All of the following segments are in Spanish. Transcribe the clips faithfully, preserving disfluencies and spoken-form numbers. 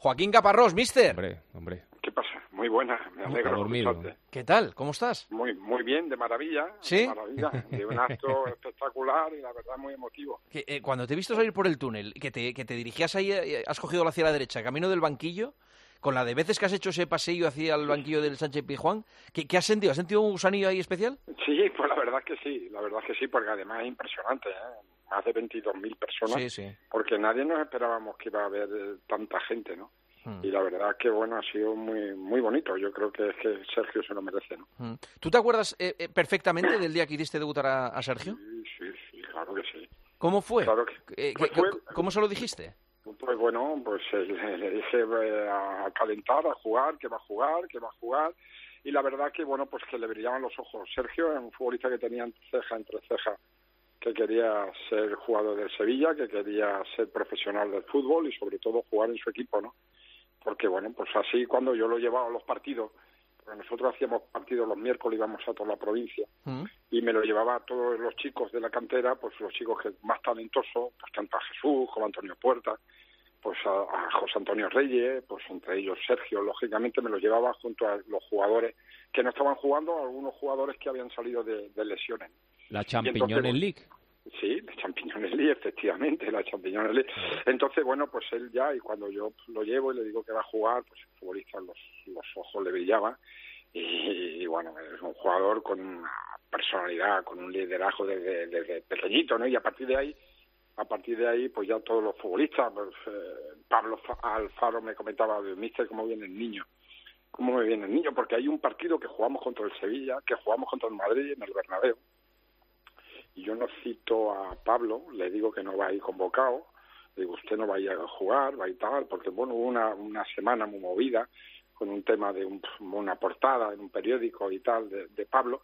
Joaquín Caparrós, mister. Hombre, hombre. ¿Qué pasa? Muy buena, me alegro. dormido. ¿Qué tal? ¿Cómo estás? Muy, muy bien, de maravilla. ¿Sí? De maravilla, de un acto espectacular y la verdad muy emotivo. Que, eh, cuando te he visto salir por el túnel, que te, que te dirigías ahí, eh, has cogido hacia la derecha, camino del banquillo, con la de veces que has hecho ese paseo hacia el banquillo del Sánchez Pizjuán, ¿qué, qué has sentido? ¿Has sentido un gusanillo ahí especial? Sí, pues la verdad es que sí, la verdad es que sí, porque además es impresionante, ¿eh? Más de veintidós mil personas, Sí, sí. porque nadie nos esperábamos que iba a haber eh, tanta gente, ¿no? Hmm. Y la verdad que, bueno, ha sido muy muy bonito. Yo creo que es que Sergio se lo merece, ¿no? Hmm. ¿Tú te acuerdas eh, eh, perfectamente del día que hiciste debutar a, a Sergio? Sí, sí, sí, claro que sí. ¿Cómo fue? Claro que, eh, pues que, fue, ¿Cómo se lo dijiste? Pues bueno, pues eh, le, le dije eh, a calentar, a jugar, que va a jugar, que va a jugar. Y la verdad que, bueno, pues que le brillaban los ojos. Sergio es un futbolista que tenía ceja entre cejas, que quería ser jugador del Sevilla, que quería ser profesional del fútbol y sobre todo jugar en su equipo, ¿no? Porque, bueno, pues así cuando yo lo llevaba a los partidos, porque nosotros hacíamos partidos los miércoles, íbamos a toda la provincia, ¿Mm? y me lo llevaba a todos los chicos de la cantera, pues los chicos que más talentosos, pues tanto a Jesús como a Antonio Puerta, pues a, a José Antonio Reyes, pues entre ellos Sergio, lógicamente me los llevaba junto a los jugadores que no estaban jugando, algunos jugadores que habían salido de, de lesiones. La Champiñones League. Sí, la Champiñones League, efectivamente, la Champiñones League. Entonces, bueno, pues él ya, y cuando yo lo llevo y le digo que va a jugar, pues el futbolista los, los ojos le brillaban. Y, y bueno, es un jugador con una personalidad, con un liderazgo desde, desde pequeñito, ¿no? Y a partir de ahí, a partir de ahí, pues ya todos los futbolistas, pues, eh, Pablo Alfaro me comentaba, mister, ¿cómo viene el niño? ¿Cómo me viene el niño? Porque hay un partido que jugamos contra el Sevilla, que jugamos contra el Madrid en el Bernabéu. Y yo no cito a Pablo, le digo que no va a ir convocado, le digo, usted no va a ir a jugar, va a ir tal, porque bueno, hubo una, una semana muy movida con un tema de un, una portada en un periódico y tal de, de Pablo,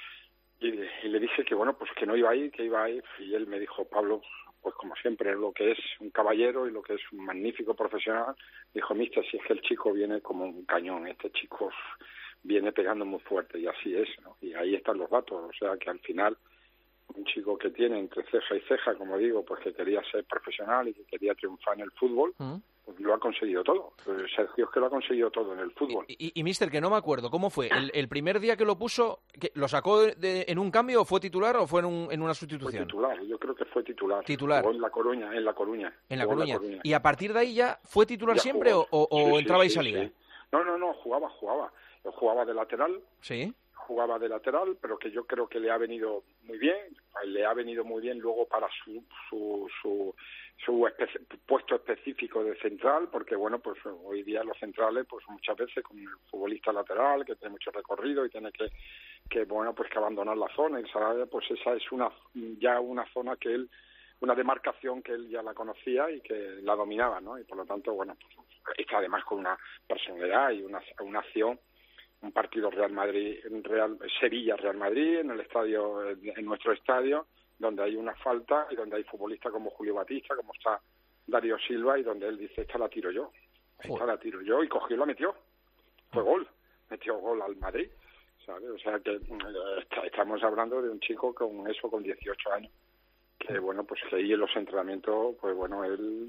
y, y le dije que bueno, pues que no iba a ir, que iba a ir, y él me dijo, Pablo, pues como siempre, es lo que es un caballero y lo que es un magnífico profesional, dijo, mister, si es que el chico viene como un cañón, este chico viene pegando muy fuerte, y así es, ¿no? Y ahí están los datos, o sea que al final un chico que tiene entre ceja y ceja, como digo, pues que quería ser profesional y que quería triunfar en el fútbol, ¿Mm? pues lo ha conseguido todo. Sergio es que lo ha conseguido todo en el fútbol. Y, y, y mister, que no me acuerdo, ¿cómo fue? ¿El, el primer día que lo puso, que lo sacó de, de, en un cambio o fue titular o fue en, un, en una sustitución? Fue titular, yo creo que fue titular. Titular. Jugó en La Coruña, en La Coruña. En La Coruña. En La Coruña. ¿Y a partir de ahí ya fue titular ya siempre jugó. o, o sí, entraba sí, y salía? Sí. No, no, no, jugaba, jugaba. Yo jugaba de lateral. Sí. Jugaba de lateral, pero que yo creo que le ha venido muy bien, le ha venido muy bien luego para su su su, su espe- puesto específico de central, porque bueno, pues hoy día los centrales, pues muchas veces con el futbolista lateral que tiene mucho recorrido y tiene que que bueno, pues que abandonar la zona, y esa, pues esa es una ya una zona que él, una demarcación que él ya la conocía y que la dominaba, ¿no? Y por lo tanto, bueno, pues está además con una personalidad y una una acción. Un partido Real Madrid, Real Sevilla Real Madrid en el estadio, en nuestro estadio, donde hay una falta y donde hay futbolistas como Julio Batista, como está Darío Silva, y donde él dice, esta la tiro yo, esta la tiro yo, y cogió y la metió. Fue gol, metió gol al Madrid, ¿sabes? O sea que estamos hablando de un chico con eso, con dieciocho años, que bueno, pues que ahí en los entrenamientos, pues bueno, él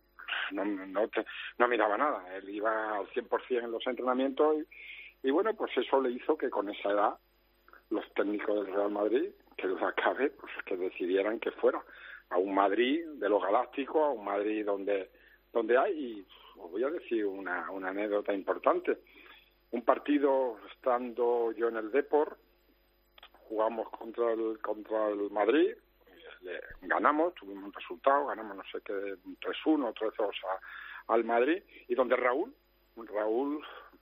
no, no, te, no miraba nada, él iba al cien por ciento en los entrenamientos y Y bueno, pues eso le hizo que con esa edad los técnicos del Real Madrid, que duda cabe, pues que decidieran que fuera a un Madrid de los Galácticos, a un Madrid donde donde hay, y os voy a decir una, una anécdota importante. Un partido estando yo en el Depor, jugamos contra el contra el Madrid, le, ganamos, tuvimos un resultado, ganamos no sé qué, tres uno, tres dos a, al Madrid, y donde Raúl, Raúl...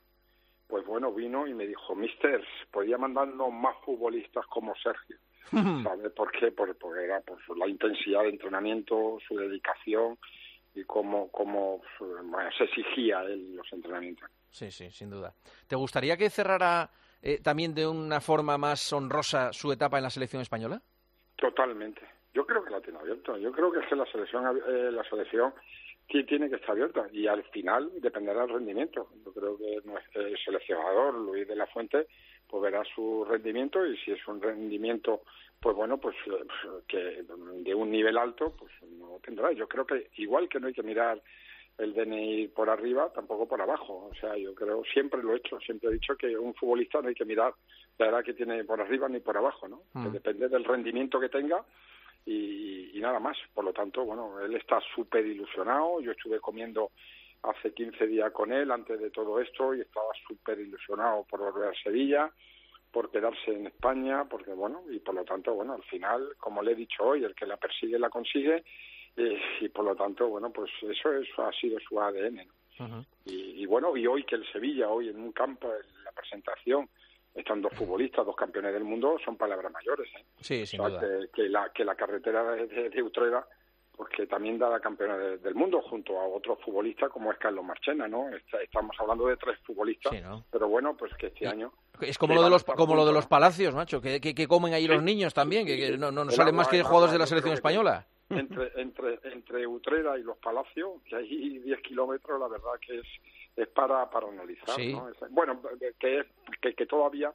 pues bueno, vino y me dijo, mister, podía mandarnos más futbolistas como Sergio. ¿Sabe por qué? Porque, porque era por la intensidad de entrenamiento, su dedicación y cómo, cómo bueno, se exigía él los entrenamientos. Sí, sí, sin duda. ¿Te gustaría que cerrara eh, también de una forma más honrosa su etapa en la selección española? Totalmente. Yo creo que la tiene abierta. Yo creo que es que la selección, eh, la selección sí tiene que estar abierta y al final dependerá del rendimiento. Yo creo que nuestro seleccionador, Luis de la Fuente, pues verá su rendimiento y si es un rendimiento, pues bueno, pues que de un nivel alto, pues no tendrá. Yo creo que igual que no hay que mirar el D N I por arriba, tampoco por abajo. O sea, yo creo, siempre lo he hecho, siempre he dicho que un futbolista no hay que mirar la edad que tiene por arriba ni por abajo, ¿no? Mm. Que depende del rendimiento que tenga y, y nada más. Por lo tanto, bueno, él está súper ilusionado. Yo estuve comiendo hace quince días con él antes de todo esto y estaba súper ilusionado por volver a Sevilla, por quedarse en España, porque bueno, y por lo tanto, bueno, al final, como le he dicho hoy, el que la persigue la consigue, eh, y por lo tanto, bueno, pues eso, eso ha sido su A D N, ¿no? Uh-huh. y, y bueno, y hoy que el Sevilla, hoy en un campo, en la presentación, están dos futbolistas, dos campeones del mundo, son palabras mayores, ¿eh? Sí, sin o sea, duda. Que, que, la, que la carretera de, de, de Utrera, pues que también da la campeona de, del mundo junto a otros futbolistas como es Carlos Marchena, ¿no? Está, estamos hablando de tres futbolistas, sí, ¿no? Pero bueno, pues que este y, año... Es como lo de los como juntos, lo de los Palacios, macho, que, que, que comen ahí sí, los niños también, que, que no, no, no salen más que jugadores de la selección española. Entre, entre, entre Utrera y los Palacios, que hay diez kilómetros, la verdad que es, es para, para analizar, sí. ¿no? Es, bueno, que, es, que, que todavía...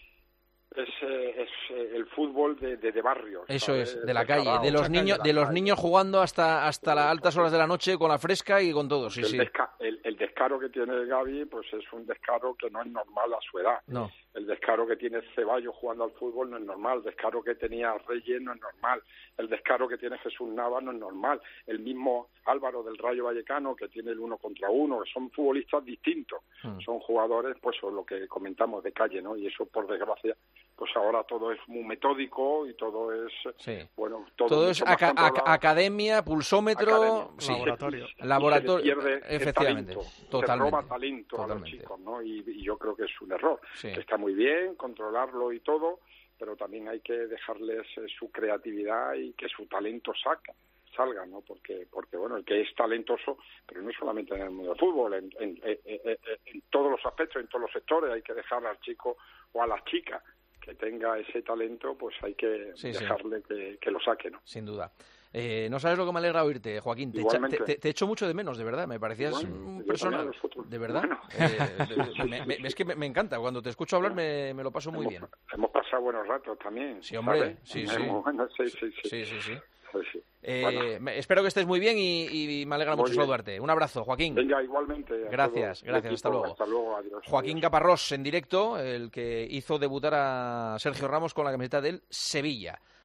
Es, es el fútbol de, de, de barrios. Eso ¿sabes? es, de la calle, de los niños, de, de los niños jugando hasta hasta las altas horas de la noche con la fresca y con todo, sí, el sí. Desca el, el descaro que tiene Gavi, pues es un descaro que no es normal a su edad. No. El descaro que tiene Ceballos jugando al fútbol no es normal, el descaro que tenía Reyes no es normal, el descaro que tiene Jesús Navas no es normal, el mismo Álvaro del Rayo Vallecano que tiene el uno contra uno, que son futbolistas distintos, mm. son jugadores, pues lo que comentamos de calle, ¿no? Y eso por desgracia, pues ahora todo es muy metódico y todo es, sí. bueno, todo, todo es aca aca academia, pulsómetro, academia, sí. laboratorio, laboratorio, pierde efectivamente, talento, totalmente, se roba talento totalmente. a los chicos, ¿no? Y, y yo creo que es un error, sí. que está muy bien controlarlo y todo, pero también hay que dejarles eh, su creatividad y que su talento saca. salga, ¿no? Porque, porque bueno, el que es talentoso, pero no solamente en el mundo del fútbol, en, en, en, en, en todos los aspectos, en todos los sectores, hay que dejar al chico o a la chica que tenga ese talento, pues hay que sí, dejarle sí. Que, que lo saque, ¿no? Sin duda. Eh, no sabes lo que me alegra oírte, Joaquín. Te, echa, te, te, te echo mucho de menos, de verdad. Me parecías un personal. De verdad. Bueno. Eh, me, me, es que me, me encanta. Cuando te escucho hablar me, me lo paso muy hemos, bien. Hemos pasado buenos ratos también. Sí, hombre. Sí, sí. Bueno, sí, sí, sí. sí, sí, sí. Sí, sí. Eh, bueno. me, espero que estés muy bien y, y me alegra muy mucho bien. saludarte. Un abrazo, Joaquín. Venga, igualmente. Gracias, gracias. Hasta luego. Hasta luego, adiós. Joaquín adiós. Caparrós en directo, el que hizo debutar a Sergio Ramos con la camiseta del Sevilla.